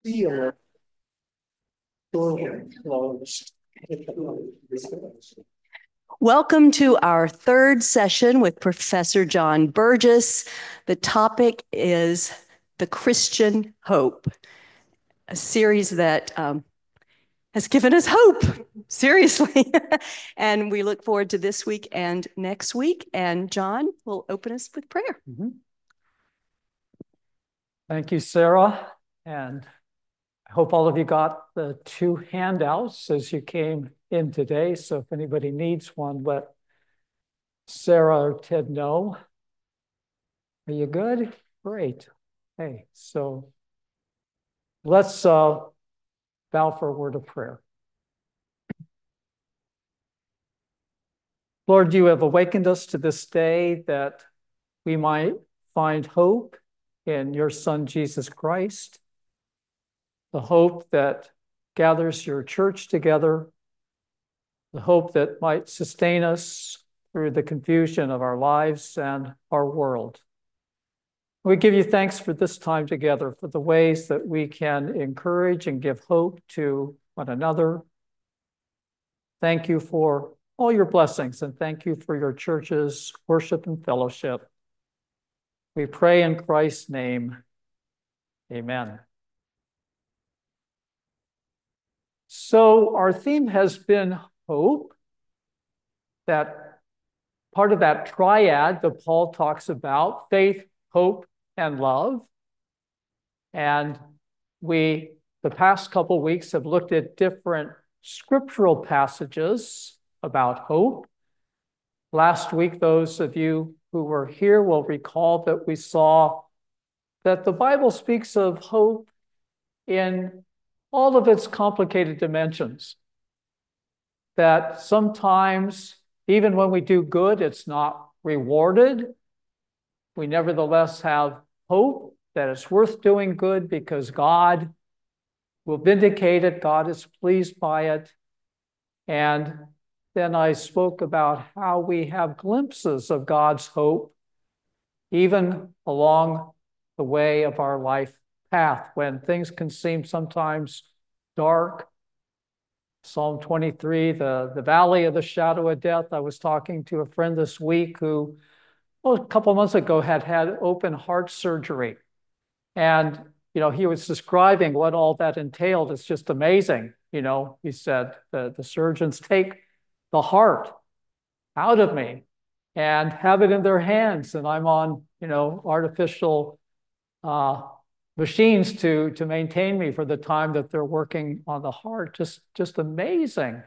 Your door closed. Welcome to our third session with Professor John Burgess. The topic is the Christian Hope, a series that has given us hope, seriously. And we look forward to this week and next week. And John will open us with prayer. Thank you, Sarah. And I hope all of you got the two handouts as you came in today. So if anybody needs one, let Sarah or Ted know. Are you good? Great. Hey, so let's bow for a word of prayer. Lord, you have awakened us to this day that we might find hope in your Son, Jesus Christ, the hope that gathers your church together, the hope that might sustain us through the confusion of our lives and our world. We give you thanks for this time together, for the ways that we can encourage and give hope to one another. Thank you for all your blessings, and thank you for your church's worship and fellowship. We pray in Christ's name. Amen. So our theme has been hope, that part of that triad that Paul talks about, faith, hope, and love. And we, the past couple of weeks, have looked at different scriptural passages about hope. Last week, those of you who were here will recall that we saw that the Bible speaks of hope in all of its complicated dimensions. That sometimes, even when we do good, it's not rewarded. We nevertheless have hope that it's worth doing good because God will vindicate it. God is pleased by it. And then I spoke about how we have glimpses of God's hope, even along the way of our life path, when things can seem sometimes dark. Psalm 23, the valley of the shadow of death. I was talking to a friend this week who, a couple of months ago, had open heart surgery. And, he was describing what all that entailed. It's just amazing. He said, the surgeons take the heart out of me and have it in their hands. And I'm on, artificial machines to maintain me for the time that they're working on the heart. Just amazing.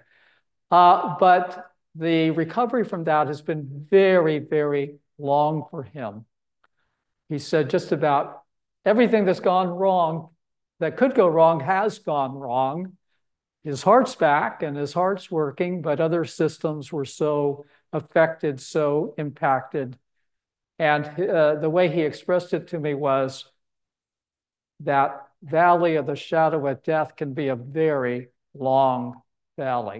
But the recovery from that has been very, very long for him. He said just about everything that's gone wrong, that could go wrong, has gone wrong. His heart's back and his heart's working, but other systems were so affected, so impacted. And the way he expressed it to me was that valley of the shadow of death can be a very long valley.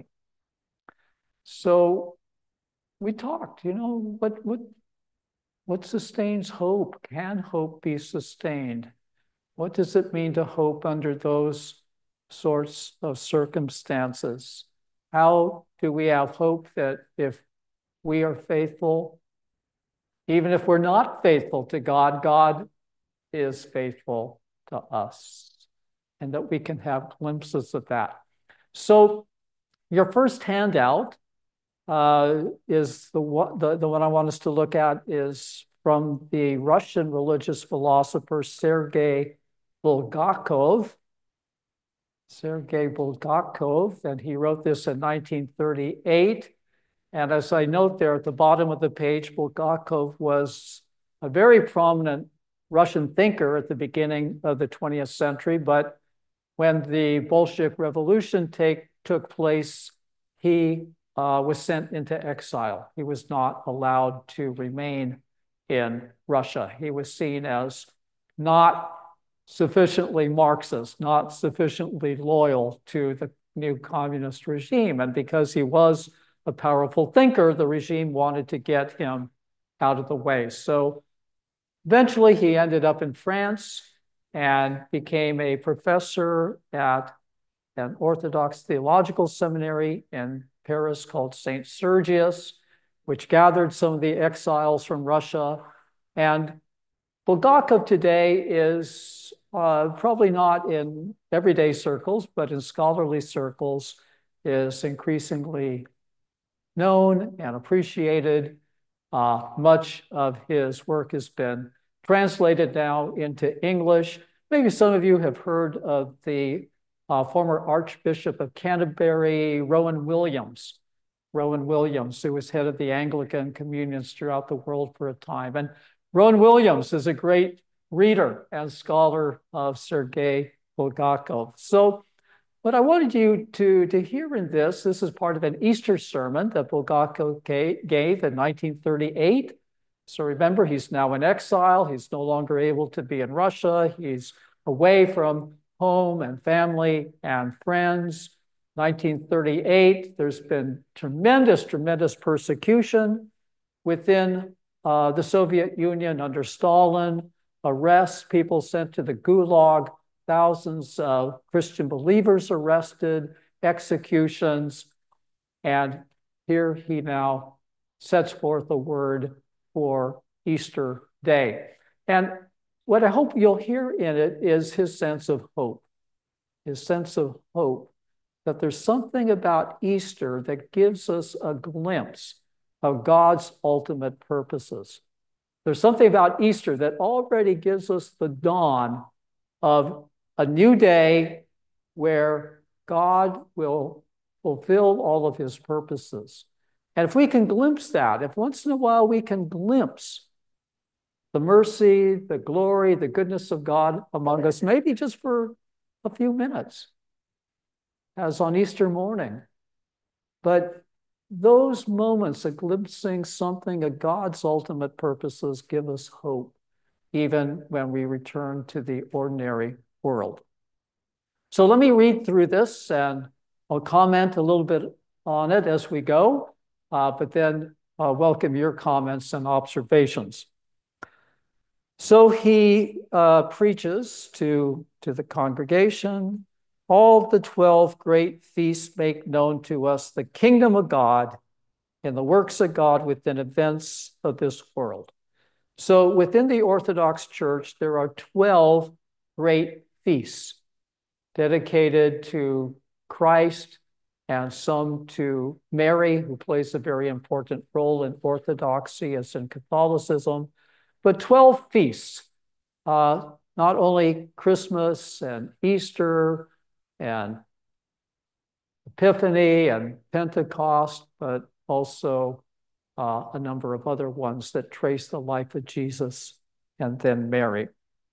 So we talked, what sustains hope? Can hope be sustained? What does it mean to hope under those sorts of circumstances? How do we have hope that if we are faithful, even if we're not faithful to God, God is faithful to us, and that we can have glimpses of that. So your first handout is the one I want us to look at is from the Russian religious philosopher Sergei Bulgakov. And he wrote this in 1938. And as I note there at the bottom of the page, Bulgakov was a very prominent Russian thinker at the beginning of the 20th century, but when the Bolshevik Revolution took place, he was sent into exile. He was not allowed to remain in Russia. He was seen as not sufficiently Marxist, not sufficiently loyal to the new communist regime. And because he was a powerful thinker, the regime wanted to get him out of the way. So eventually he ended up in France, and became a professor at an Orthodox theological seminary in Paris called St. Sergius, which gathered some of the exiles from Russia. And Bulgakov today is probably not in everyday circles, but in scholarly circles is increasingly known and appreciated. Much of his work has been translated now into English. Maybe some of you have heard of the former Archbishop of Canterbury, Rowan Williams. Rowan Williams, who was head of the Anglican communions throughout the world for a time. And Rowan Williams is a great reader and scholar of Sergei Bulgakov. So what I wanted you to hear in this is part of an Easter sermon that Bulgakov gave in 1938. So remember, he's now in exile. He's no longer able to be in Russia. He's away from home and family and friends. 1938, there's been tremendous persecution within the Soviet Union under Stalin, arrests, people sent to the Gulag, thousands of Christian believers arrested, executions, and here he now sets forth a word for Easter Day. And what I hope you'll hear in it is his sense of hope, that there's something about Easter that gives us a glimpse of God's ultimate purposes. There's something about Easter that already gives us the dawn of a new day where God will fulfill all of his purposes. And if we can glimpse that, if once in a while we can glimpse the mercy, the glory, the goodness of God among us, maybe just for a few minutes, as on Easter morning. But those moments of glimpsing something of God's ultimate purposes give us hope, even when we return to the ordinary world. So let me read through this and I'll comment a little bit on it as we go, but then welcome your comments and observations. So he preaches to the congregation, all the 12 great feasts make known to us the kingdom of God and the works of God within events of this world. So within the Orthodox Church, there are 12 great feasts dedicated to Christ and some to Mary, who plays a very important role in Orthodoxy as in Catholicism, but 12 feasts, not only Christmas and Easter and Epiphany and Pentecost, but also a number of other ones that trace the life of Jesus and then Mary.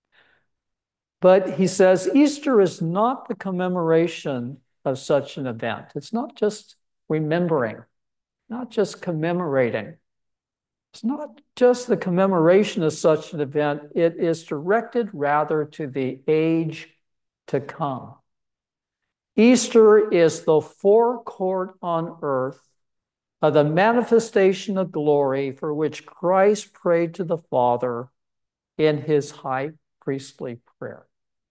But he says Easter is not the commemoration of such an event. It's not just remembering, not just commemorating. It's not just the commemoration of such an event. It is directed rather to the age to come. Easter is the forecourt on earth of the manifestation of glory for which Christ prayed to the Father in his high priestly prayer.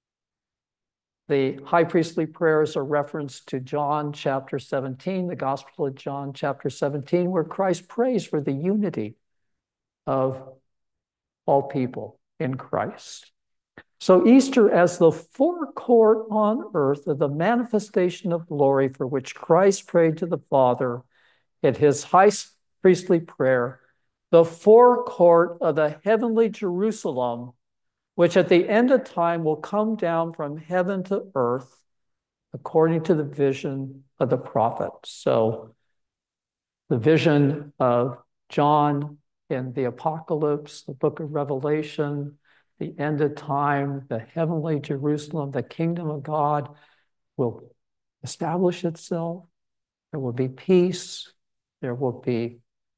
The high priestly prayer is a reference to John chapter 17, the Gospel of John chapter 17, where Christ prays for the unity of all people in Christ. So Easter as the forecourt on earth of the manifestation of glory for which Christ prayed to the Father in his high priestly prayer, the forecourt of the heavenly Jerusalem, which at the end of time will come down from heaven to earth according to the vision of the prophet. So the vision of John in the Apocalypse, the book of Revelation, the end of time, the heavenly Jerusalem, the kingdom of God will establish itself. There will be peace. There will be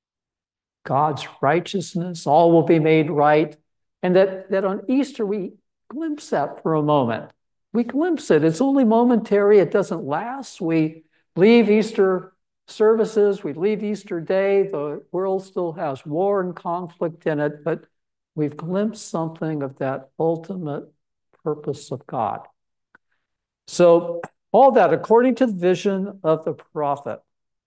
God's righteousness. All will be made right. And that on Easter, we glimpse that for a moment. We glimpse it. It's only momentary. It doesn't last. We leave Easter services. We leave Easter Day. The world still has war and conflict in it, but we've glimpsed something of that ultimate purpose of God. So all that according to the vision of the prophet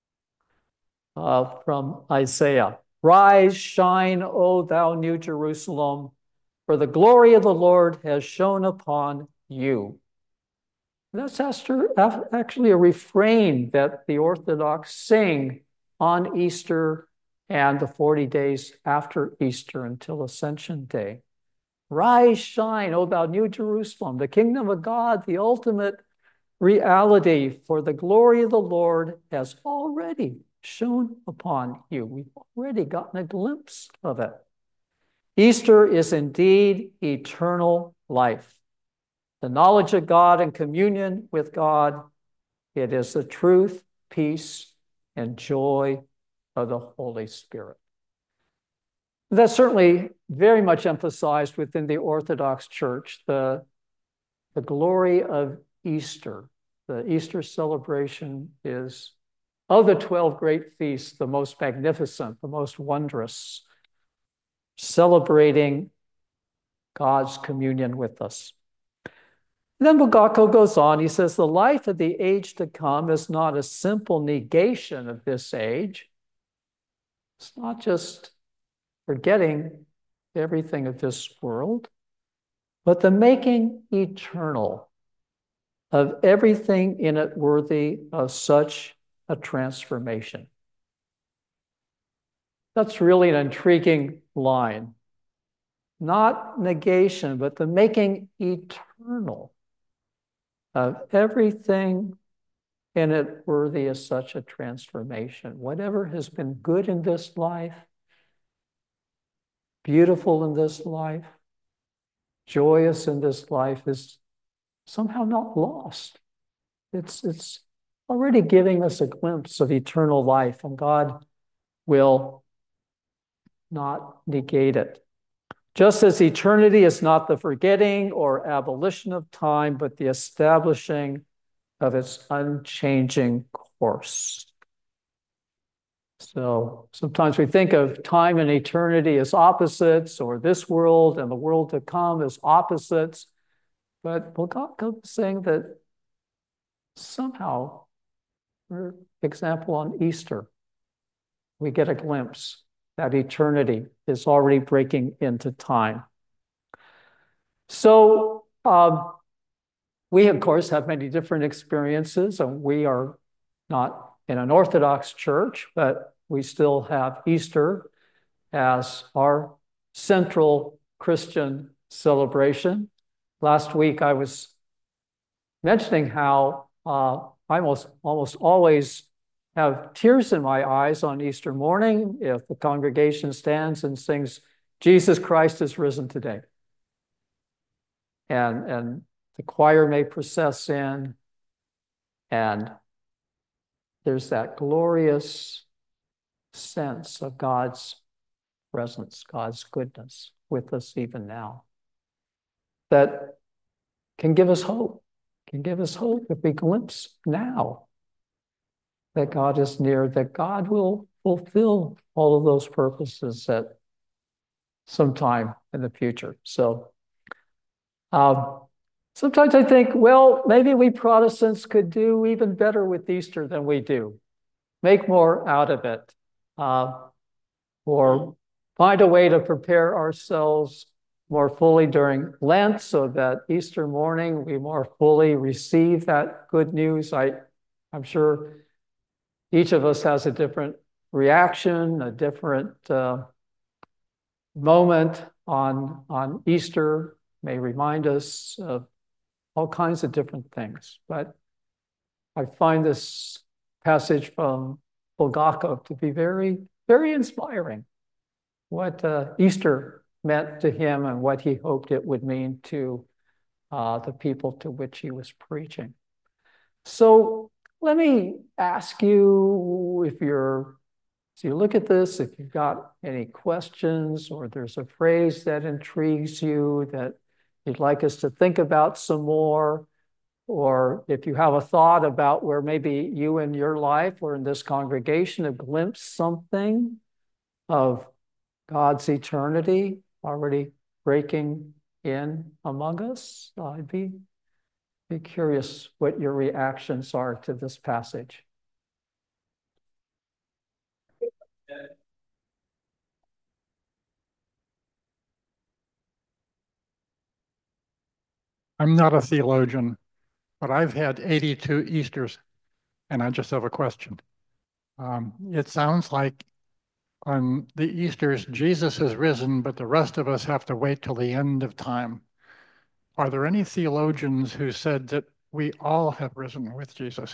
from Isaiah. Rise, shine, O thou new Jerusalem, for the glory of the Lord has shone upon you. That's actually a refrain that the Orthodox sing on Easter and the 40 days after Easter until Ascension Day. Rise, shine, O thou new Jerusalem, the kingdom of God, the ultimate reality, for the glory of the Lord has already shone upon you. We've already gotten a glimpse of it. Easter is indeed eternal life. The knowledge of God and communion with God. It is the truth, peace, and joy of the Holy Spirit. That's certainly very much emphasized within the Orthodox Church, the glory of Easter. The Easter celebration is, of the 12 great feasts, the most magnificent, the most wondrous, celebrating God's communion with us. Then Bulgakov goes on, he says, the life of the age to come is not a simple negation of this age. It's not just forgetting everything of this world, but the making eternal of everything in it worthy of such a transformation. That's really an intriguing line. Not negation, but the making eternal of everything in it worthy of such a transformation. Whatever has been good in this life, beautiful in this life, joyous in this life is somehow not lost. It's already giving us a glimpse of eternal life, and God will not negate it. Just as eternity is not the forgetting or abolition of time, but the establishing of its unchanging course. So sometimes we think of time and eternity as opposites, or this world and the world to come as opposites. But Bulgakov is saying that somehow, for example, on Easter, we get a glimpse that eternity is already breaking into time. So we, of course, have many different experiences, and we are not in an Orthodox church, but we still have Easter as our central Christian celebration. Last week, I was mentioning how I almost always have tears in my eyes on Easter morning if the congregation stands and sings, Jesus Christ is risen today. And the choir may process in, and there's that glorious sense of God's presence, God's goodness with us even now, that can give us hope, if we glimpse now that God is near, that God will fulfill all of those purposes at some time in the future. So sometimes I think, well, maybe we Protestants could do even better with Easter than we do. Make more out of it, or find a way to prepare ourselves more fully during Lent so that Easter morning we more fully receive that good news. I'm sure each of us has a different reaction, a different moment on Easter may remind us of all kinds of different things. But I find this passage from Bulgakov to be very, very inspiring. What Easter meant to him and what he hoped it would mean to the people to which he was preaching. So let me ask you, as you look at this, if you've got any questions or there's a phrase that intrigues you that you'd like us to think about some more, or if you have a thought about where maybe you in your life or in this congregation have glimpsed something of God's eternity already breaking in among us? I'd be curious what your reactions are to this passage. I'm not a theologian, but I've had 82 Easters, and I just have a question. It sounds like on the Easters, Jesus has risen, but the rest of us have to wait till the end of time. Are there any theologians who said that we all have risen with Jesus?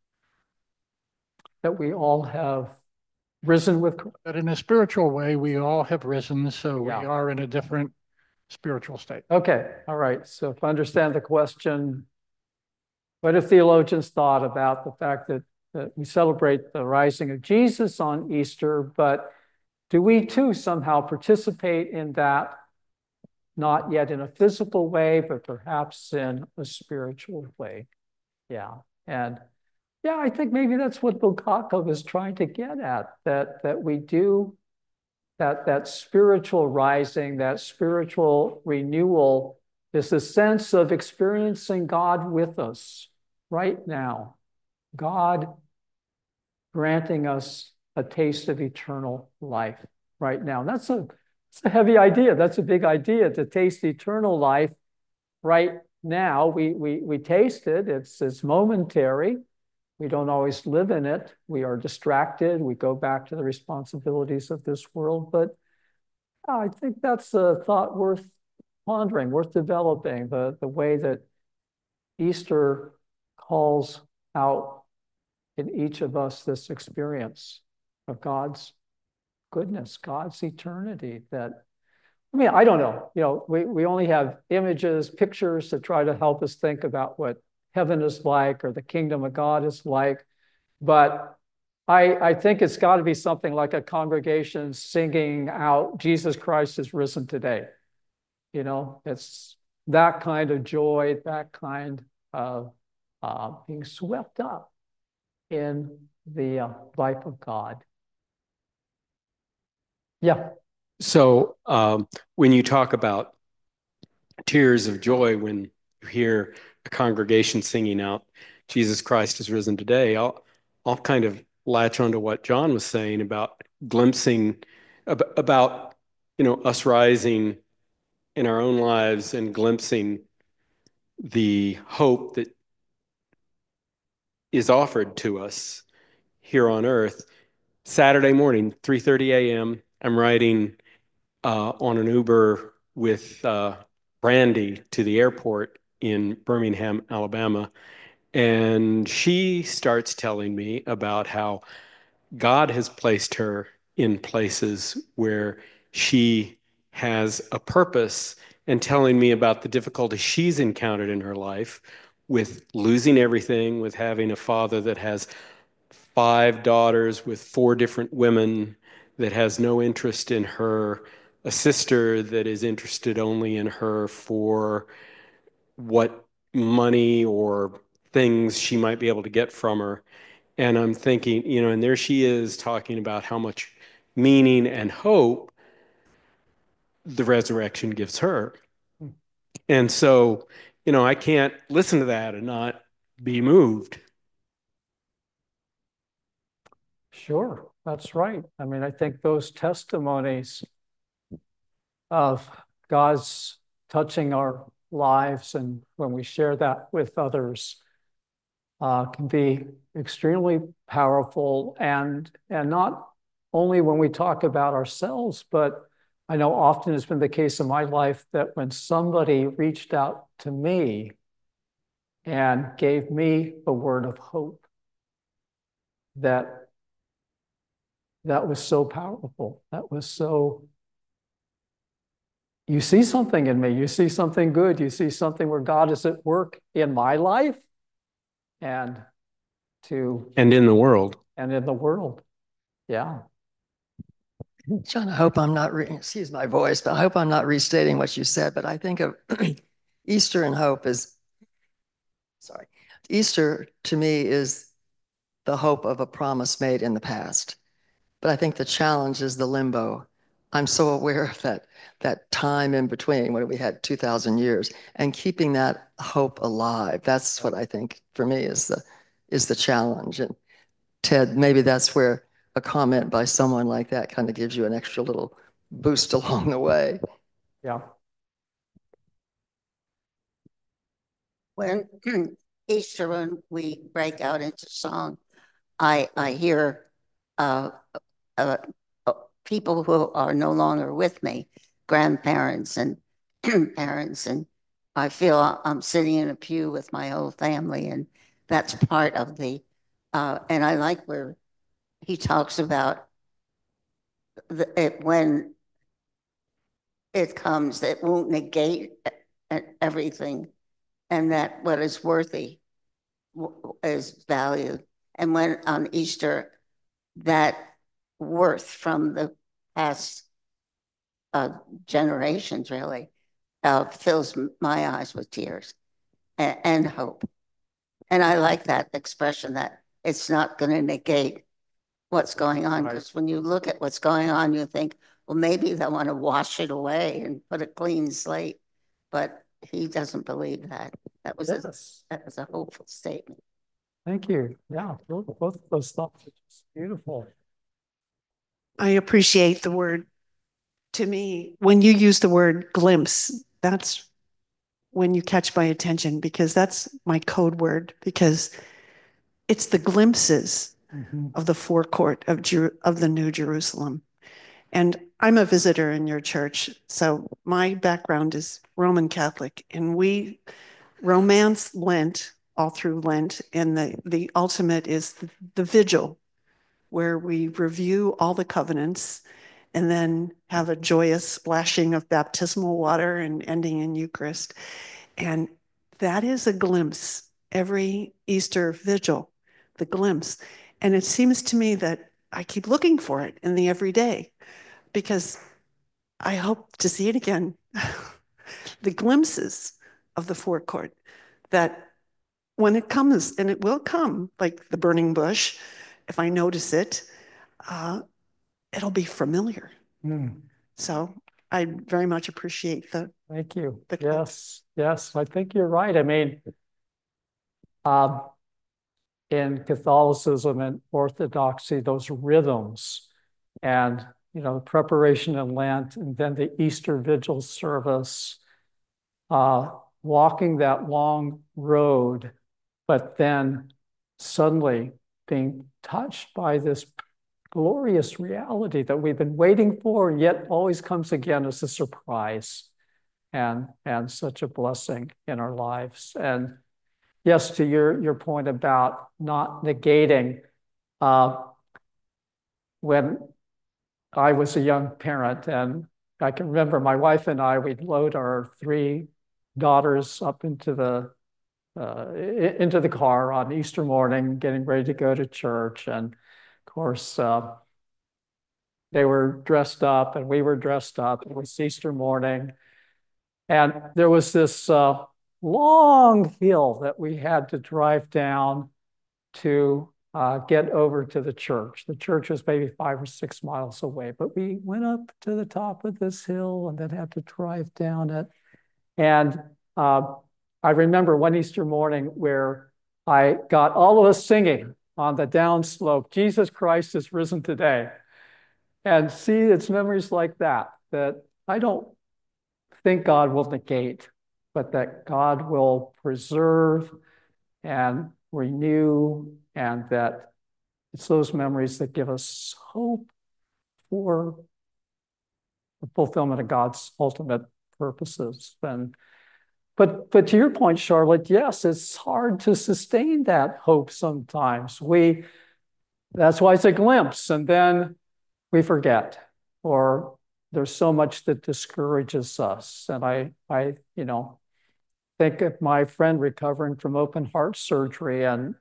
That we all have risen with Christ? That in a spiritual way, we all have risen, so we Yeah. are in a different spiritual state. Okay, all right. So if I understand the question, what have theologians thought about the fact that we celebrate the rising of Jesus on Easter, but do we too somehow participate in that, not yet in a physical way, but perhaps in a spiritual way? Yeah. And yeah, I think maybe that's what Bulgakov is trying to get at, that we do that spiritual rising, that spiritual renewal is the sense of experiencing God with us right now. God granting us a taste of eternal life right now. That's a heavy idea. That's a big idea, to taste eternal life right now. We taste it. It's momentary. We don't always live in it. We are distracted. We go back to the responsibilities of this world. But I think that's a thought worth pondering, worth developing, the way that Easter calls out in each of us this experience of God's goodness, God's eternity. That, I mean, I don't know. You know, we only have images, pictures to try to help us think about what heaven is like or the kingdom of God is like. But I think it's got to be something like a congregation singing out, Jesus Christ is risen today. You know, it's that kind of joy, that kind of being swept up in the life of God. Yeah. So when you talk about tears of joy, when you hear a congregation singing out, Jesus Christ is risen today, I'll kind of latch onto what John was saying about glimpsing, about, us rising in our own lives and glimpsing the hope that is offered to us here on earth. Saturday morning, 3:30 a.m., I'm riding on an Uber with Brandy to the airport in Birmingham, Alabama. And she starts telling me about how God has placed her in places where she has a purpose, and telling me about the difficulty she's encountered in her life with losing everything, with having a father that has 5 daughters with 4 different women, that has no interest in her, a sister that is interested only in her for what money or things she might be able to get from her. And I'm thinking, and there she is talking about how much meaning and hope the resurrection gives her. And so, I can't listen to that and not be moved. Sure, that's right. I mean, I think those testimonies of God's touching our lives, and when we share that with others, can be extremely powerful, and not only when we talk about ourselves, but I know often it's been the case in my life that when somebody reached out to me and gave me a word of hope, that was so powerful. That was so, you see something in me, you see something good, you see something where God is at work in my life and in the world. And in the world. Yeah. John, I hope I'm not, excuse my voice, but I hope I'm not restating what you said, but I think of Easter and hope is, sorry, Easter to me is the hope of a promise made in the past. But I think the challenge is the limbo I'm so aware of that time in between when we had 2,000 years and keeping that hope alive. That's what I think for me is the challenge. And Ted, maybe that's where a comment by someone like that kind of gives you an extra little boost along the way. Yeah. When Easter, when we break out into song, I hear uh, uh, people who are no longer with me, grandparents and parents, and I feel I'm sitting in a pew with my whole family, and that's part of the. And I like where he talks about when it comes, it won't negate everything, and that what is worthy is valued. And when on Easter, that worth from the past generations really fills my eyes with tears and hope. And I like that expression that it's not going to negate what's going on, because when you look at what's going on, you think, well, maybe they want to wash it away and put a clean slate, but he doesn't believe that. That was a hopeful statement. Thank you. Yeah, both of those thoughts are just beautiful. I appreciate the word. To me, when you use the word glimpse, that's when you catch my attention, because that's my code word, because it's the glimpses of the forecourt of the New Jerusalem. And I'm a visitor in your church, so my background is Roman Catholic, and we romance Lent all through Lent, and the ultimate is the vigil, where we review all the covenants and then have a joyous splashing of baptismal water and ending in Eucharist. And that is a glimpse every Easter vigil, the glimpse. And it seems to me that I keep looking for it in the everyday, because I hope to see it again. The glimpses of the forecourt, that when it comes, and it will come, like the burning bush, if I notice it, it'll be familiar. So I very much appreciate the. Thank you. Yes, I think you're right. I mean, in Catholicism and Orthodoxy, those rhythms and, the preparation in Lent and then the Easter Vigil service, walking that long road, but then suddenly being touched by this glorious reality that we've been waiting for, and yet always comes again as a surprise and such a blessing in our lives. And yes, to your point about not negating, when I was a young parent, and I can remember my wife and I, we'd load our 3 daughters up into the car on Easter morning, getting ready to go to church. And of course, they were dressed up and we were dressed up. It was Easter morning. And there was this long hill that we had to drive down to get over to the church. The church was maybe 5 or 6 miles away, but we went up to the top of this hill and then had to drive down it. And I remember one Easter morning where I got all of us singing on the downslope, Jesus Christ is risen today. And see, it's memories like that I don't think God will negate, but that God will preserve and renew, and that it's those memories that give us hope for the fulfillment of God's ultimate purposes. But to your point, Charlotte, yes, it's hard to sustain that hope sometimes. That's why it's a glimpse, and then we forget, or there's so much that discourages us. And I think of my friend recovering from open heart surgery, and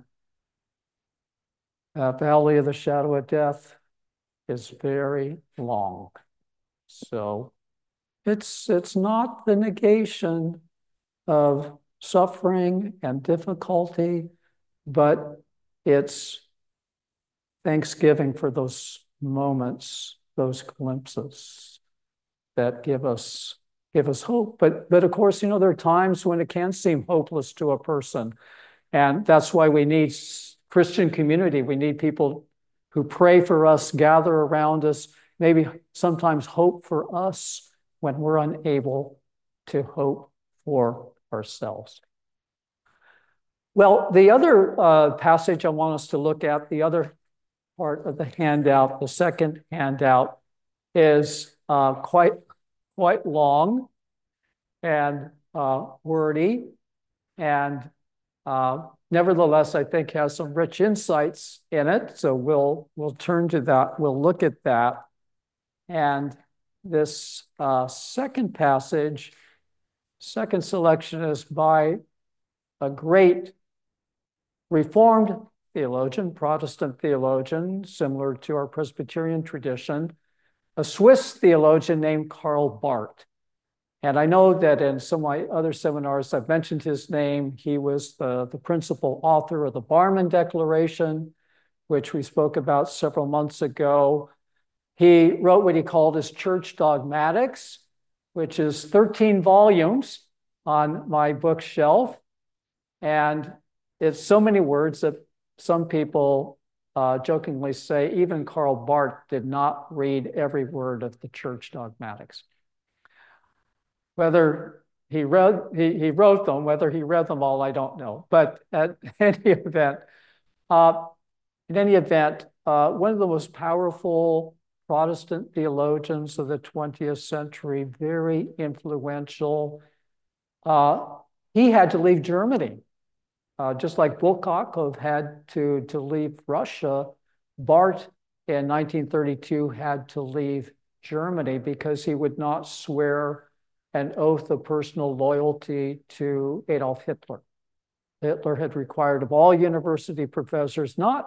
valley of the shadow of death is very long. So it's not the negation of suffering and difficulty, but it's thanksgiving for those moments those glimpses that give us hope. But of course, there are times when it can seem hopeless to a person. And that's why we need Christian community. We need people who pray for us, gather around us, maybe sometimes hope for us when we're unable to hope for ourselves. Well, the other passage I want us to look at, the other part of the handout, the second handout, is quite long and wordy, and nevertheless, I think has some rich insights in it. So we'll turn to that. We'll look at that. And this second passage, second selection, is by a great Reformed theologian, Protestant theologian, similar to our Presbyterian tradition, a Swiss theologian named Karl Barth. And I know that in some of my other seminars, I've mentioned his name. He was the principal author of the Barmen Declaration, which we spoke about several months ago. He wrote what he called his Church Dogmatics, which is 13 volumes on my bookshelf. And it's so many words that some people jokingly say even Karl Barth did not read every word of the Church Dogmatics. Whether he wrote them, whether he read them all, I don't know. But at any event, in any event, one of the most powerful Protestant theologians of the 20th century, very influential. He had to leave Germany. Just like Bulgakov had to leave Russia, Barth in 1932 had to leave Germany because he would not swear an oath of personal loyalty to Adolf Hitler. Hitler had required of all university professors, not,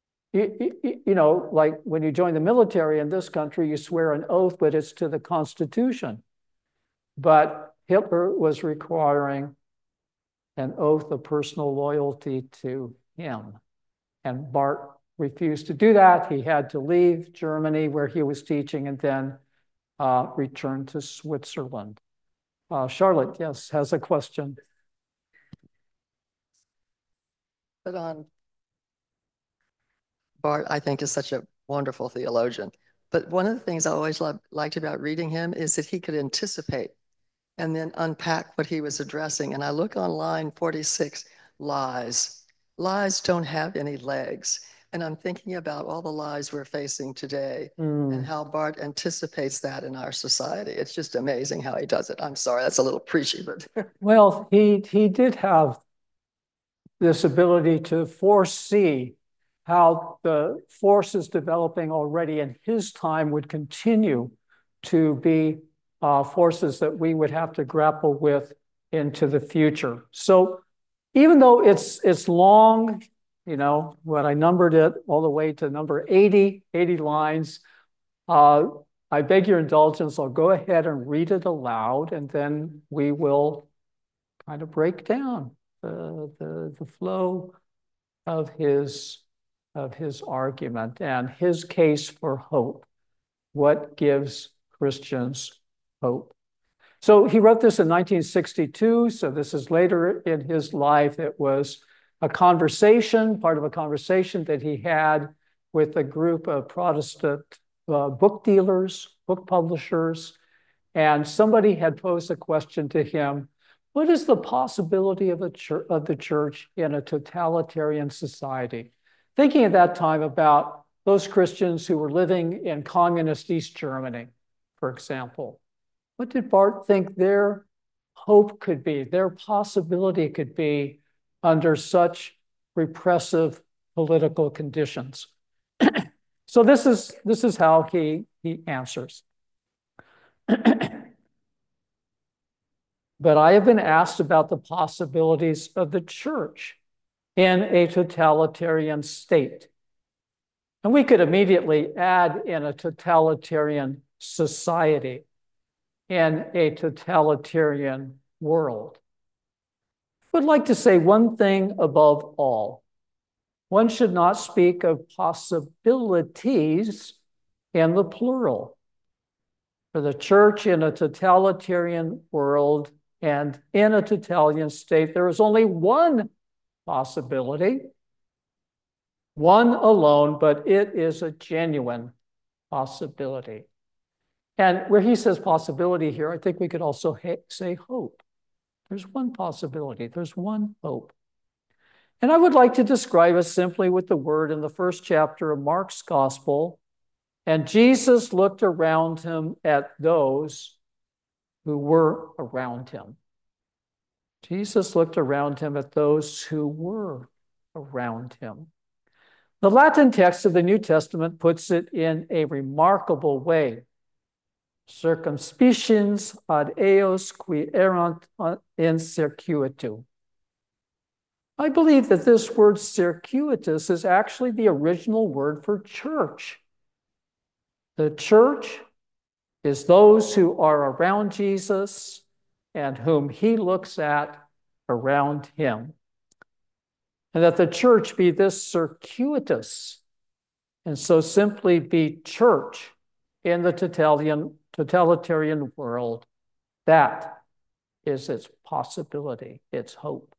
like when you join the military in this country, you swear an oath, but it's to the Constitution. But Hitler was requiring an oath of personal loyalty to him. And Barth refused to do that. He had to leave Germany where he was teaching and then return to Switzerland. Charlotte, yes, has a question. But Barth, I think, is such a wonderful theologian. But one of the things I always liked about reading him is that he could anticipate and then unpack what he was addressing. And I look on line 46, lies. Lies don't have any legs. And I'm thinking about all the lies we're facing today and how Barth anticipates that in our society. It's just amazing how he does it. I'm sorry, that's a little preachy, but. Well, he did have this ability to foresee how the forces developing already in his time would continue to be forces that we would have to grapple with into the future. So even though it's long, when I numbered it all the way to number 80 lines, I beg your indulgence, I'll go ahead and read it aloud, and then we will kind of break down the flow of his argument and his case for hope. What gives Christians hope? So he wrote this in 1962, so this is later in his life. It was a conversation, part of a conversation that he had with a group of Protestant book dealers, book publishers, and somebody had posed a question to him: what is the possibility of the church in a totalitarian society? Thinking at that time about those Christians who were living in communist East Germany, for example. What did Barth think their hope could be, their possibility could be under such repressive political conditions? So this is how he answers. But I have been asked about the possibilities of the church in a totalitarian state. And we could immediately add in a totalitarian society, in a totalitarian world. I would like to say one thing above all. One should not speak of possibilities in the plural. For the church in a totalitarian world and in a totalitarian state, there is only one possibility, one alone, but it is a genuine possibility. And where he says possibility here, I think we could also say hope. There's one possibility, there's one hope. And I would like to describe it simply with the word in the first chapter of Mark's gospel. And Jesus looked around him at those who were around him. Jesus looked around him at those who were around him. The Latin text of the New Testament puts it in a remarkable way. Circumspicions ad eos qui erant in circuitu. I believe that this word circuitous is actually the original word for church. The church is those who are around Jesus and whom he looks at around him. And that the church be this circuitous, and so simply be church in the totalitarian world. That is its possibility, its hope.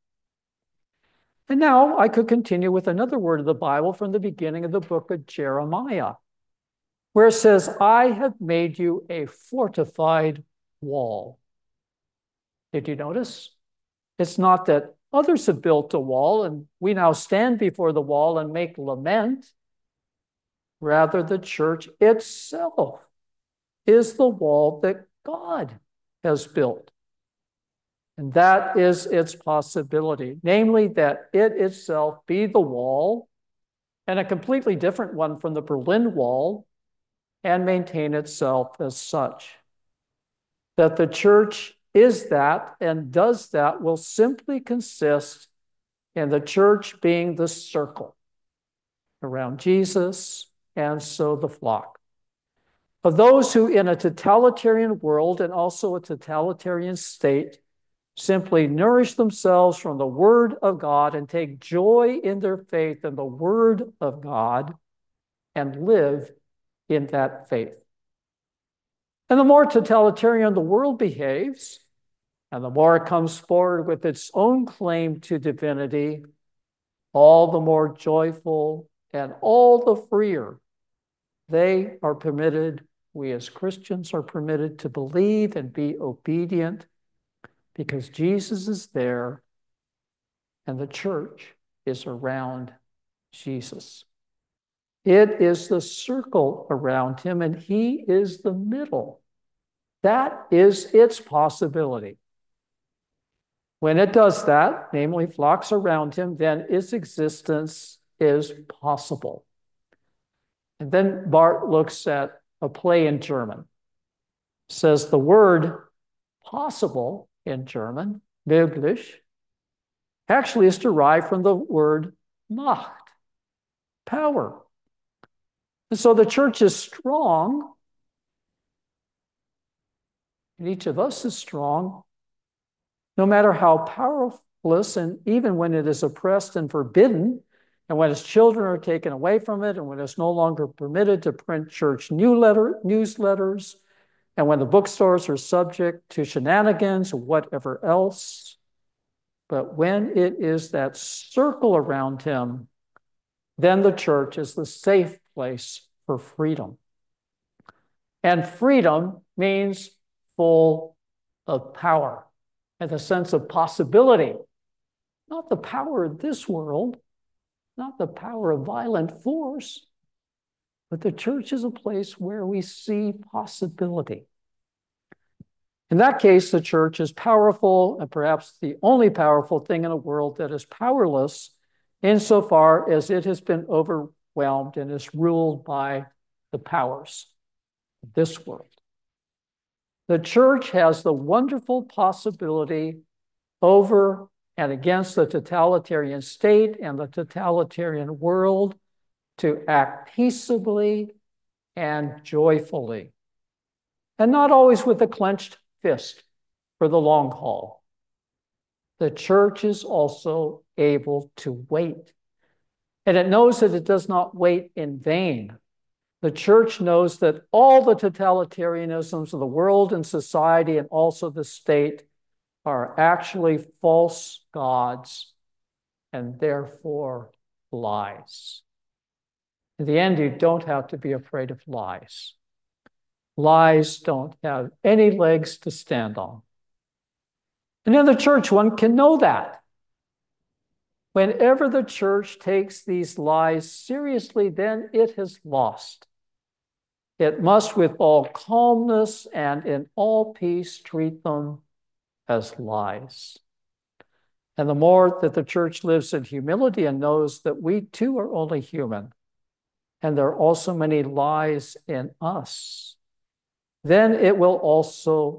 And now I could continue with another word of the Bible from the beginning of the book of Jeremiah, where it says, I have made you a fortified wall. Did you notice? It's not that others have built a wall and we now stand before the wall and make lament. Rather, the church itself is the wall that God has built. And that is its possibility, namely that it itself be the wall, and a completely different one from the Berlin Wall, and maintain itself as such. That the church is that and does that will simply consist in the church being the circle around Jesus, and so the flock. Of those who in a totalitarian world and also a totalitarian state simply nourish themselves from the Word of God and take joy in their faith in the Word of God and live in that faith. And the more totalitarian the world behaves, and the more it comes forward with its own claim to divinity, all the more joyful and all the freer they are permitted, we as Christians are permitted to believe and be obedient, because Jesus is there and the church is around Jesus. It is the circle around him and he is the middle. That is its possibility. When it does that, namely flocks around him, then its existence is possible. And then Barth looks at a play in German. Says the word possible in German, möglich, actually is derived from the word Macht, power. And so the church is strong, and each of us is strong, no matter how powerless, and even when it is oppressed and forbidden, and when its children are taken away from it, and when it's no longer permitted to print church newsletters, and when the bookstores are subject to shenanigans or whatever else. But when it is that circle around him, then the church is the safe place for freedom. And freedom means full of power, and the sense of possibility, not the power of this world, not the power of violent force, but the church is a place where we see possibility. In that case, the church is powerful and perhaps the only powerful thing in a world that is powerless insofar as it has been overwhelmed and is ruled by the powers of this world. The church has the wonderful possibility over and against the totalitarian state and the totalitarian world to act peaceably and joyfully, and not always with a clenched fist for the long haul. The church is also able to wait, and it knows that it does not wait in vain. The church knows that all the totalitarianisms of the world and society and also the state are actually false gods and therefore lies. In the end, you don't have to be afraid of lies. Lies don't have any legs to stand on. And in the church, one can know that. Whenever the church takes these lies seriously, then it has lost. It must, with all calmness and in all peace, treat them as lies. And the more that the church lives in humility and knows that we too are only human, and there are also many lies in us, then it will also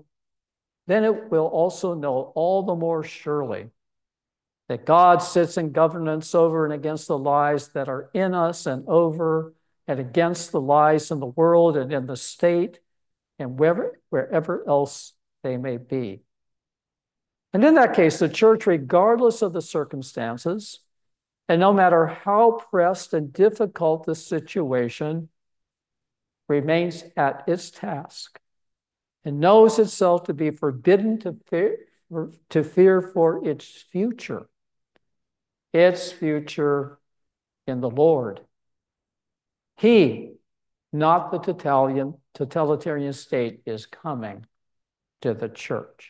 know all the more surely that God sits in governance over and against the lies that are in us and over and against the lies in the world and in the state and wherever else they may be. And in that case, the church, regardless of the circumstances, and no matter how pressed and difficult the situation, remains at its task and knows itself to be forbidden to fear for its future in the Lord. He, not the totalitarian state, is coming to the church.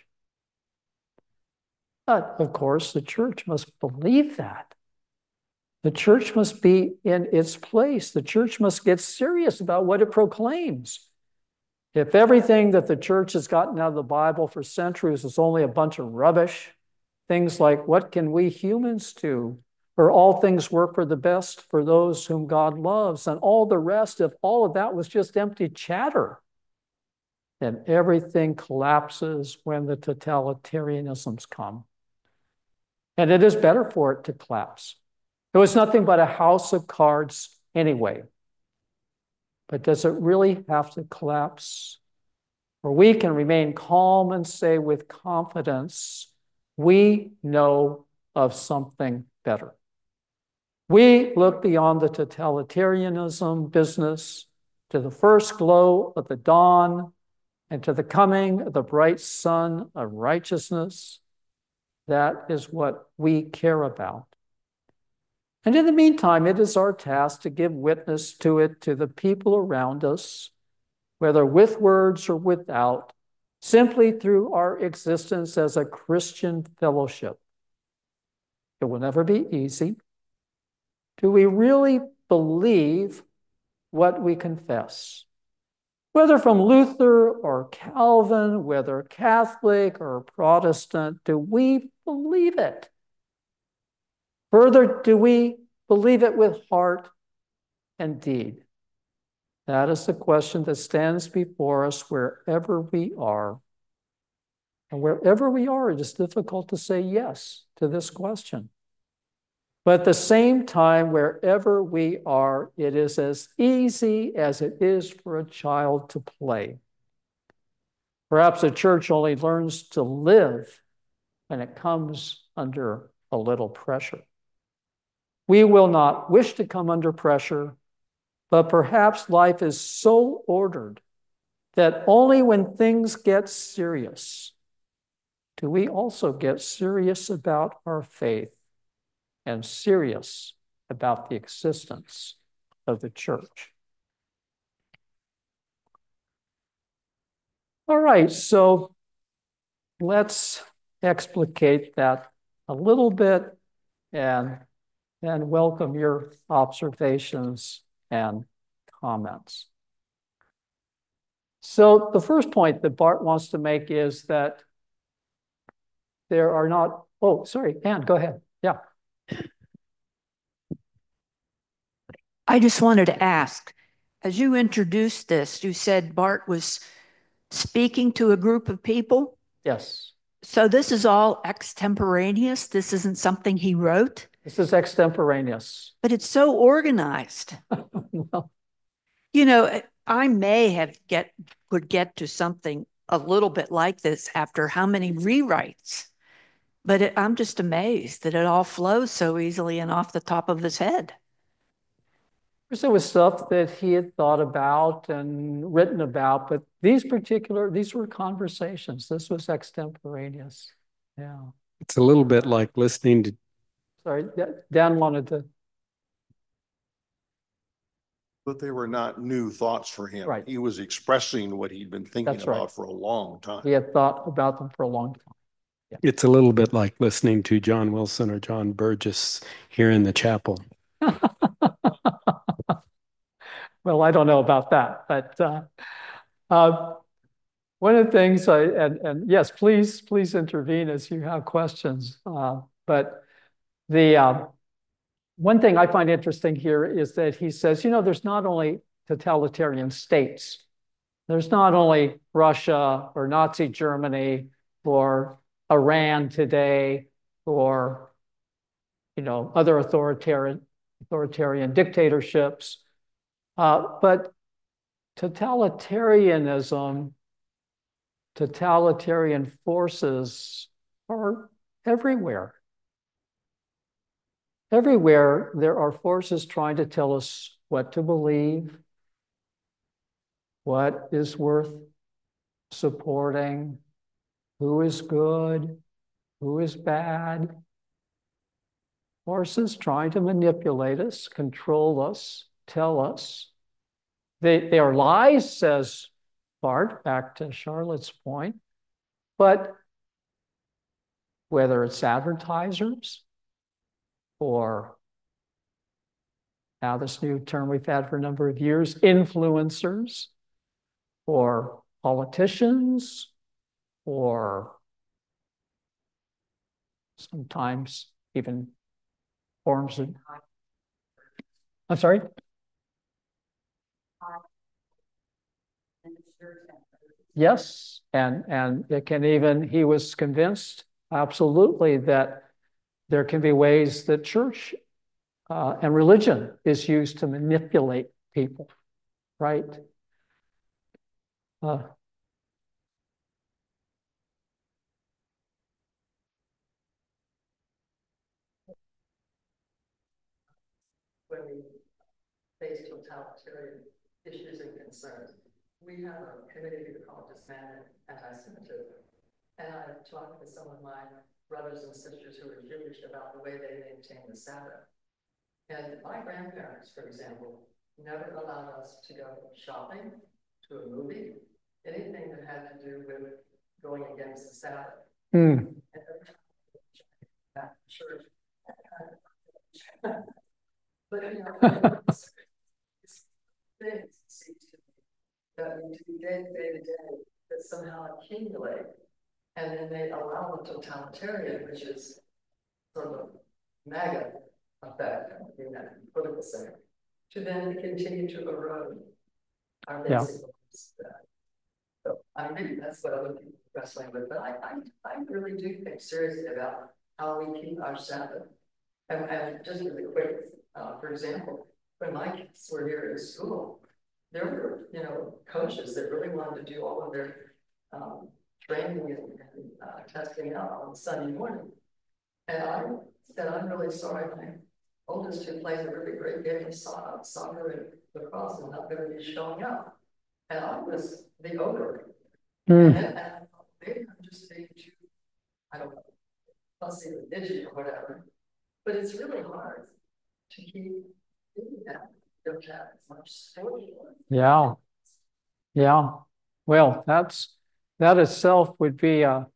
But of course, the church must believe that. The church must be in its place. The church must get serious about what it proclaims. If everything that the church has gotten out of the Bible for centuries is only a bunch of rubbish, things like, what can we humans do? Or all things work for the best for those whom God loves, and all the rest, if all of that was just empty chatter, then everything collapses when the totalitarianisms come. And it is better for it to collapse. It was nothing but a house of cards anyway. But does it really have to collapse? Or we can remain calm and say with confidence, we know of something better. We look beyond the totalitarianism business to the first glow of the dawn and to the coming of the bright sun of righteousness. That is what we care about. And in the meantime, it is our task to give witness to it to the people around us, whether with words or without, simply through our existence as a Christian fellowship. It will never be easy. Do we really believe what we confess? Whether from Luther or Calvin, whether Catholic or Protestant, do we believe it? Further, do we believe it with heart and deed? That is the question that stands before us wherever we are. And wherever we are, it is difficult to say yes to this question. But at the same time, wherever we are, it is as easy as it is for a child to play. Perhaps a church only learns to live when it comes under a little pressure. We will not wish to come under pressure, but perhaps life is so ordered that only when things get serious do we also get serious about our faith and serious about the existence of the church. All right, so let's explicate that a little bit and welcome your observations and comments. So the first point that Bart wants to make is that there are not, oh, sorry, Anne, go ahead. Yeah. I just wanted to ask, as you introduced this, you said Bart was speaking to a group of people? Yes. So this is all extemporaneous? This isn't something he wrote? This is extemporaneous. But it's so organized. Well, you know, I may could get to something a little bit like this after how many rewrites? But I'm just amazed that it all flows so easily and off the top of his head. There was stuff that he had thought about and written about, but these were conversations. This was extemporaneous. Yeah. It's a little bit like listening to. Sorry, Dan wanted to. But they were not new thoughts for him. Right. He was expressing what he'd been thinking That's right. about for a long time. He had thought about them for a long time. Yeah. It's a little bit like listening to John Wilson or John Burgess here in the chapel. Well, I don't know about that, but one of the things and yes, please intervene as you have questions. But the one thing I find interesting here is that he says, there's not only totalitarian states, there's not only Russia or Nazi Germany or Iran today or other authoritarian dictatorships. But totalitarianism, totalitarian forces are everywhere. Everywhere there are forces trying to tell us what to believe, what is worth supporting, who is good, who is bad. Forces trying to manipulate us, control us, tell us. They are lies, says Bart, back to Charlotte's point. But whether it's advertisers or now this new term we've had for a number of years, influencers, or politicians, or sometimes even forms of, I'm sorry? Yes, and it can even, he was convinced absolutely that there can be ways that church and religion is used to manipulate people, right? When we face totalitarian issues and concerns, we have a committee called Dismantle Anti-Semitism. And I've talked with some of my brothers and sisters who are Jewish about the way they maintain the Sabbath. And my grandparents, for example, never allowed us to go shopping, to a movie, anything that had to do with going against the Sabbath. And every time back to church, but it's things seems to me that we do day to day that somehow accumulate, and then they allow the totalitarian, which is sort of MAGA effect, in that political sense, to then continue to erode our basic beliefs. So I mean, that's what other people are wrestling with, but I really do think seriously about how we keep our Sabbath. And just really quick, for example, when my kids were here at school, there were, coaches that really wanted to do all of their training and testing out on Sunday morning. And I said, I'm really sorry, my oldest who plays a really great game of soccer and lacrosse is not going to be showing up. And I was the ogre. And I thought, maybe I'm just being too, I don't know, fussy or digit or whatever. But it's really hard to keep doing that. You don't have as much sport. Yeah. Well, that itself would be a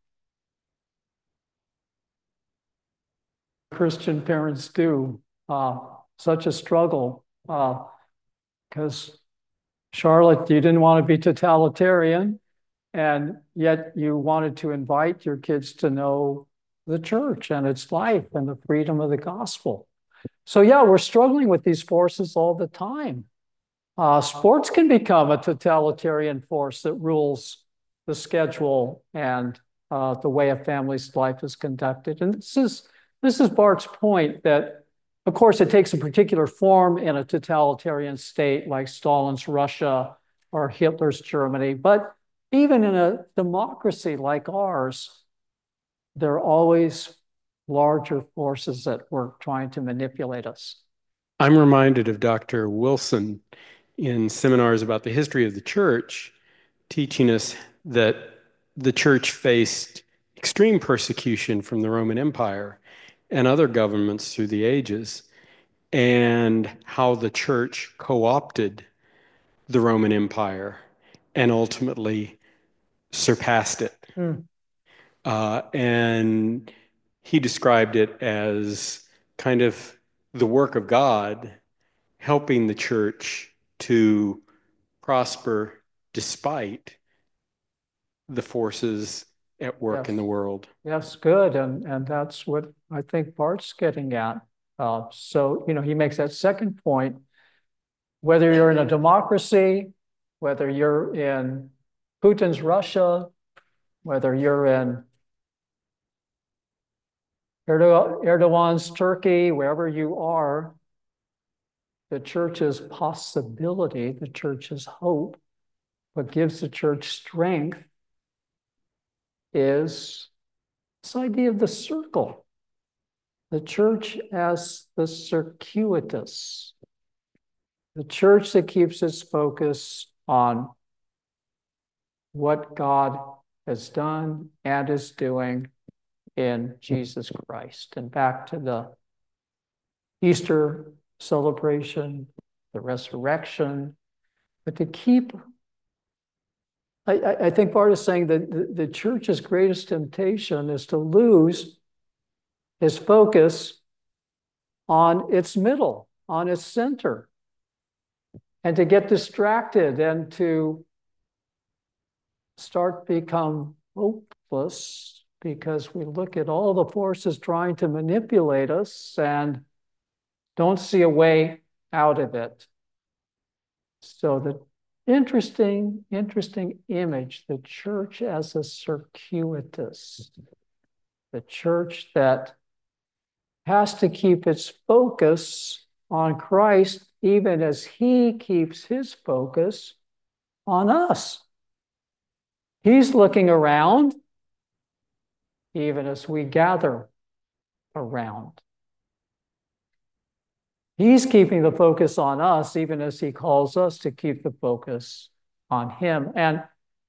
Christian parents do. Such a struggle. Because Charlotte, you didn't want to be totalitarian, and yet you wanted to invite your kids to know the church and its life and the freedom of the gospel. So yeah, we're struggling with these forces all the time. Sports can become a totalitarian force that rules the schedule and the way a family's life is conducted. And this is Bart's point that, of course, it takes a particular form in a totalitarian state like Stalin's Russia or Hitler's Germany. But even in a democracy like ours, there are always larger forces at work trying to manipulate us. I'm reminded of Dr. Wilson in seminars about the history of the church, teaching us that the church faced extreme persecution from the Roman Empire and other governments through the ages, and how the church co-opted the Roman Empire and ultimately surpassed it. And he described it as kind of the work of God helping the church to prosper despite the forces at work in the world. Yes, good. And that's what I think Bart's getting at. So, he makes that second point, whether you're in a democracy, whether you're in Putin's Russia, whether you're in Erdogan's Turkey, wherever you are, the church's possibility, the church's hope, what gives the church strength is this idea of the circle. The church as the circuitous. The church that keeps its focus on what God has done and is doing in Jesus Christ. And back to the Easter celebration, the resurrection, but to keep, I think Bart is saying that the church's greatest temptation is to lose his focus on its middle, on its center, and to get distracted and to start become hopeless because we look at all the forces trying to manipulate us and don't see a way out of it. So the interesting image, the church as a circuitous, the church that has to keep its focus on Christ even as he keeps his focus on us. He's looking around even as we gather around. He's keeping the focus on us even as he calls us to keep the focus on him. And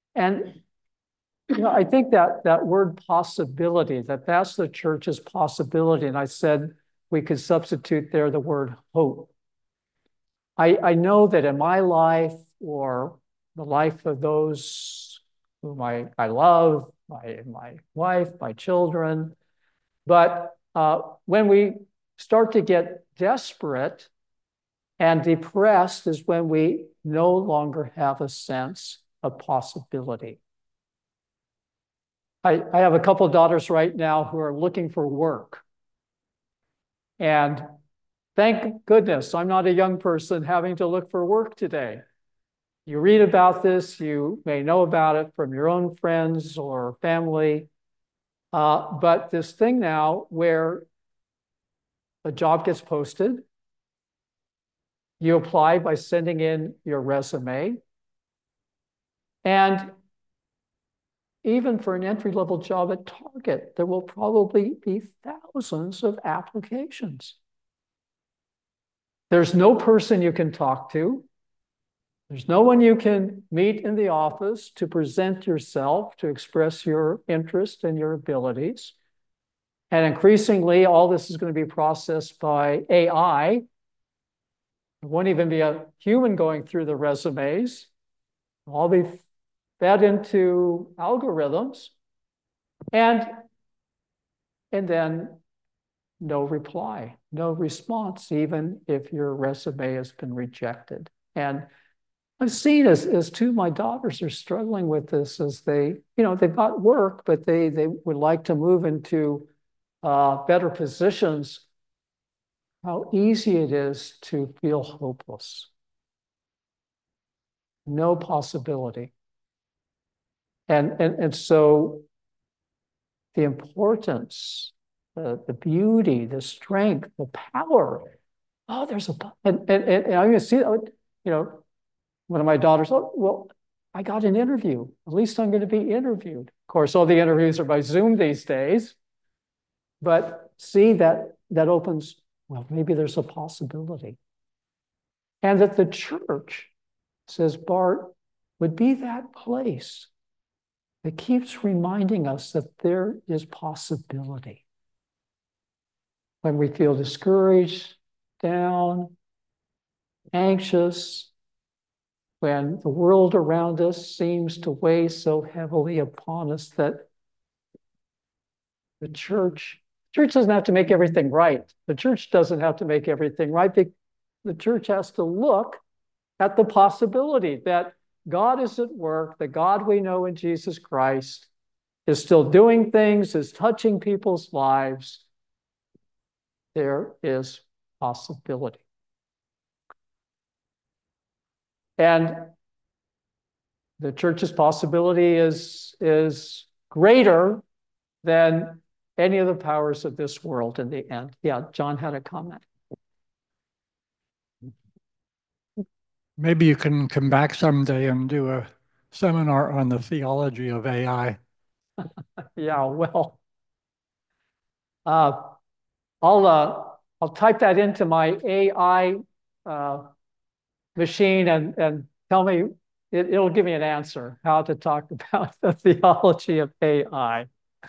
I think that word possibility, that's the church's possibility. And I said we could substitute there the word hope. I know that in my life or the life of those whom I love, my wife, my children, but when we start to get desperate and depressed is when we no longer have a sense of possibility. I have a couple of daughters right now who are looking for work. And thank goodness I'm not a young person having to look for work today. You read about this, you may know about it from your own friends or family. But this thing now where a job gets posted, you apply by sending in your resume. And even for an entry-level job at Target, there will probably be thousands of applications. There's no person you can talk to. There's no one you can meet in the office to present yourself, to express your interest and your abilities. And increasingly, all this is going to be processed by AI. There won't even be a human going through the resumes. It'll all be fed into algorithms. And then no reply, no response, even if your resume has been rejected. And I've seen as two of my daughters are struggling with this as they, they've got work, but they would like to move into better positions, how easy it is to feel hopeless. No possibility. And so the importance, the beauty, the strength, the power. Oh, there's and I'm going to see that, one of my daughters, I got an interview. At least I'm going to be interviewed. Of course, all the interviews are by Zoom these days. But see, that opens Well, maybe there's a possibility. And that the church, says Bart, would be that place that keeps reminding us that there is possibility. When we feel discouraged, down, anxious, when the world around us seems to weigh so heavily upon us that the church doesn't have to make everything right. The church doesn't have to make everything right. The church has to look at the possibility that God is at work, the God we know in Jesus Christ is still doing things, is touching people's lives. There is possibility. And the church's possibility is greater than any of the powers of this world in the end. Yeah, John had a comment. Maybe you can come back someday and do a seminar on the theology of AI. Yeah, well, I'll type that into my AI machine and tell me, it'll give me an answer how to talk about the theology of AI.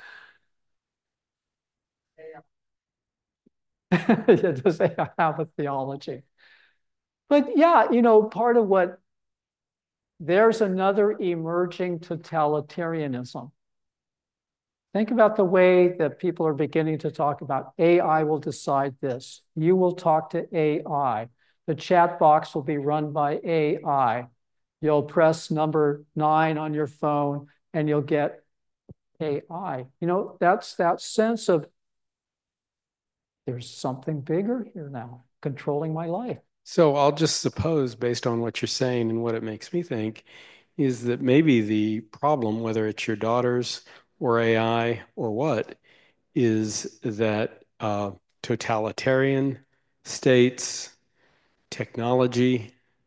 Does AI have a theology? But yeah, part of what, there's another emerging totalitarianism. Think about the way that people are beginning to talk about AI will decide this. You will talk to AI. The chat box will be run by AI. You'll press number 9 on your phone and you'll get AI. That's that sense of there's something bigger here now controlling my life. So I'll just suppose, based on what you're saying and what it makes me think, is that maybe the problem, whether it's your daughters or AI or what, is that totalitarian states, technology,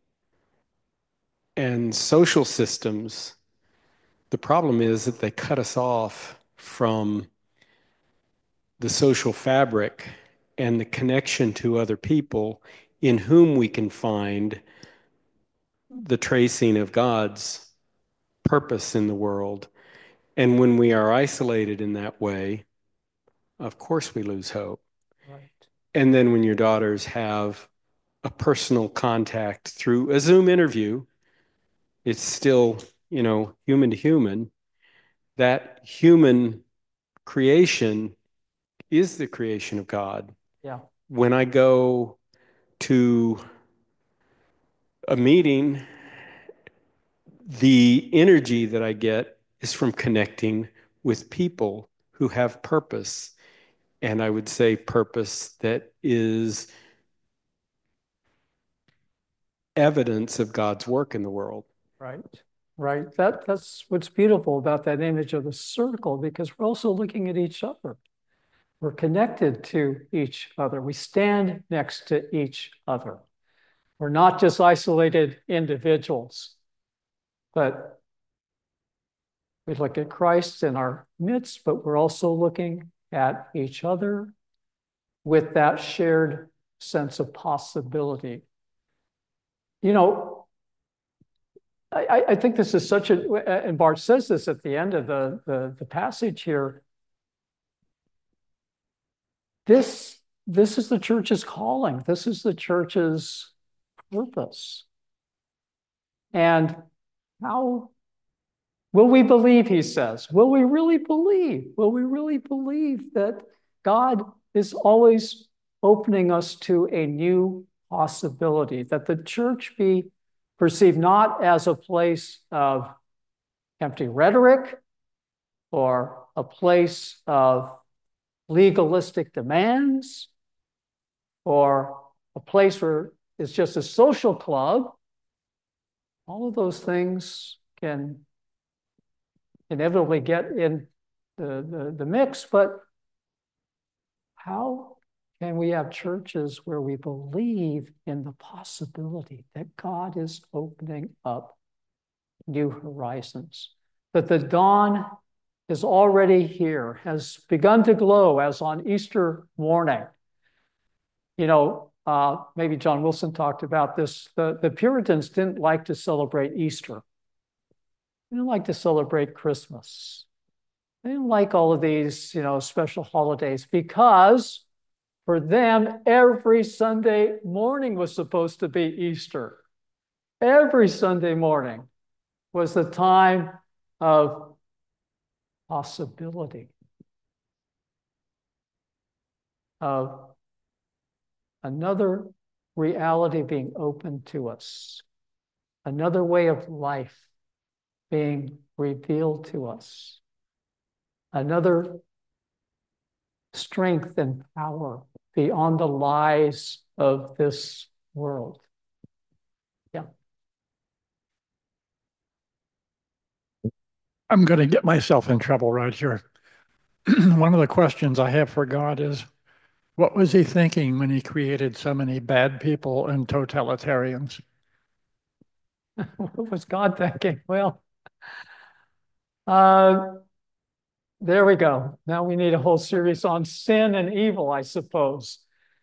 and social systems, the problem is that they cut us off from the social fabric and the connection to other people in whom we can find the tracing of God's purpose in the world. And when we are isolated in that way, of course we lose hope. Right. And then when your daughters have a personal contact through a Zoom interview, it's still, human to human. That human creation is the creation of God. Yeah. When I go to a meeting, the energy that I get is from connecting with people who have purpose. And I would say purpose that is evidence of God's work in the world. Right. That's what's beautiful about that image of the circle, because we're also looking at each other. We're connected to each other. We stand next to each other. We're not just isolated individuals, but we look at Christ in our midst, but we're also looking at each other with that shared sense of possibility. I think this is such and Bart says this at the end of the passage here. This is the church's calling. This is the church's purpose. And how will we believe, he says? Will we really believe? Will we really believe that God is always opening us to a new possibility, that the church be perceived not as a place of empty rhetoric or a place of legalistic demands or a place where it's just a social club? All of those things can inevitably get in the mix, but how can we have churches where we believe in the possibility that God is opening up new horizons, that the dawn is already here, has begun to glow as on Easter morning, maybe John Wilson talked about this. The Puritans didn't like to celebrate Easter. They didn't like to celebrate Christmas. They didn't like all of these, special holidays because for them, every Sunday morning was supposed to be Easter. Every Sunday morning was the time of possibility, of another reality being open to us, another way of life being revealed to us, another strength and power beyond the lies of this world. Yeah. I'm going to get myself in trouble right here. One of the questions I have for God is, what was he thinking when he created so many bad people and totalitarians? What was God thinking? Well, there we go. Now we need a whole series on sin and evil, I suppose.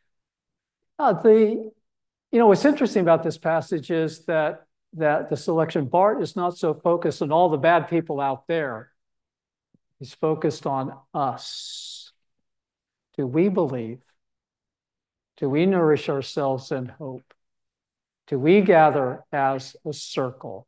What's interesting about this passage is that the selection Bart is not so focused on all the bad people out there. He's focused on us. Do we believe? Do we nourish ourselves in hope? Do we gather as a circle?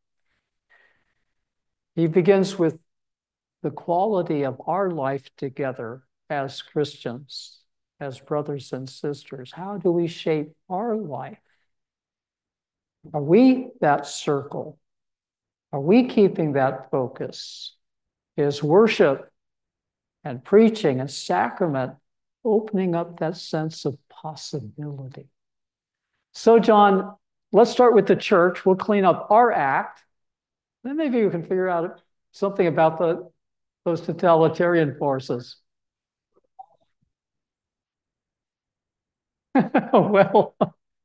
He begins with the quality of our life together as Christians, as brothers and sisters. How do we shape our life? Are we that circle? Are we keeping that focus? Is worship and preaching and sacrament opening up that sense of possibility? So, John, let's start with the church. We'll clean up our act. Then maybe we can figure out something about those totalitarian forces. Well,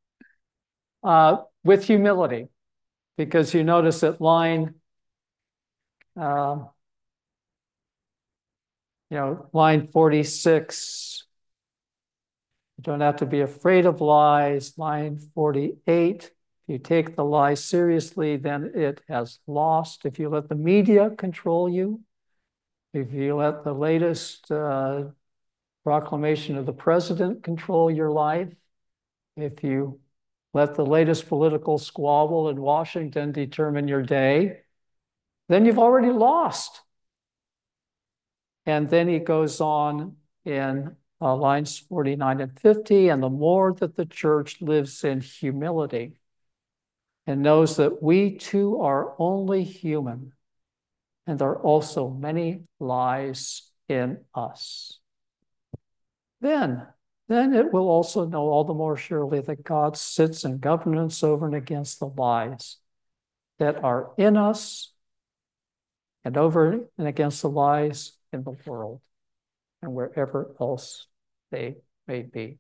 with humility, because you notice at line 46, you don't have to be afraid of lies. Line 48, if you take the lie seriously, then it has lost. If you let the media control you, if you let the latest proclamation of the president control your life, if you let the latest political squabble in Washington determine your day, then you've already lost. And then he goes on in lines 49 and 50, and the more that the church lives in humility and knows that we too are only human, and there are also many lies in us, then it will also know all the more surely that God sits in governance over and against the lies that are in us and over and against the lies in the world and wherever else they may be.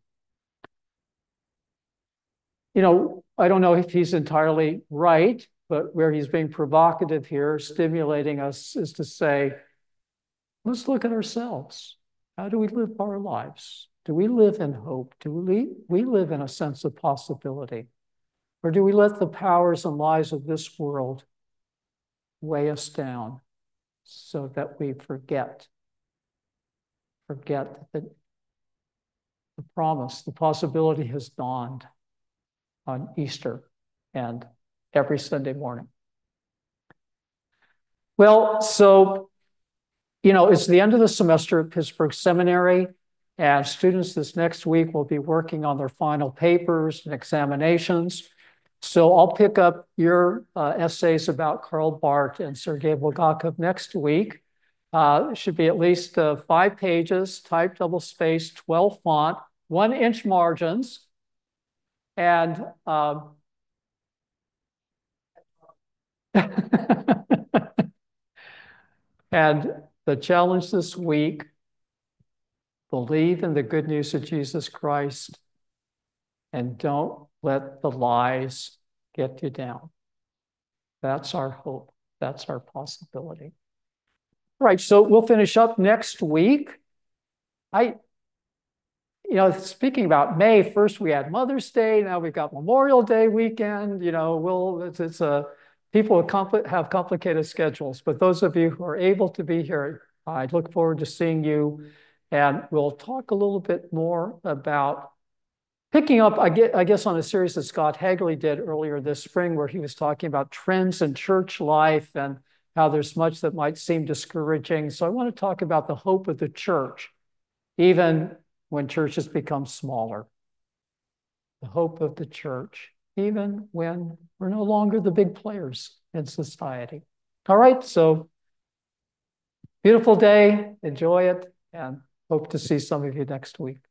I don't know if he's entirely right, but where he's being provocative here, stimulating us, is to say, let's look at ourselves. How do we live our lives? Do we live in hope? Do we live in a sense of possibility? Or do we let the powers and lies of this world weigh us down so that we forget that the promise, the possibility has dawned on Easter and every Sunday morning? Well, so, it's the end of the semester at Pittsburgh Seminary, and students this next week will be working on their final papers and examinations. So I'll pick up your essays about Karl Barth and Sergei Bulgakov next week. It should be at least 5 pages, typed double-spaced, 12 font, 1-inch margins, and and the challenge this week: believe in the good news of Jesus Christ and don't let the lies get you down. That's our hope. That's our possibility. All right, so we'll finish up next week. you know, speaking about May, first we had Mother's Day, now we've got Memorial Day weekend, you know, it's a, people have complicated schedules, but those of you who are able to be here, I look forward to seeing you. And we'll talk a little bit more about picking up, I guess, on a series that Scott Hagley did earlier this spring, where he was talking about trends in church life and how there's much that might seem discouraging. So I want to talk about the hope of the church, even when churches become smaller. The hope of the church, even when we're no longer the big players in society. All right, so beautiful day, enjoy it, and hope to see some of you next week.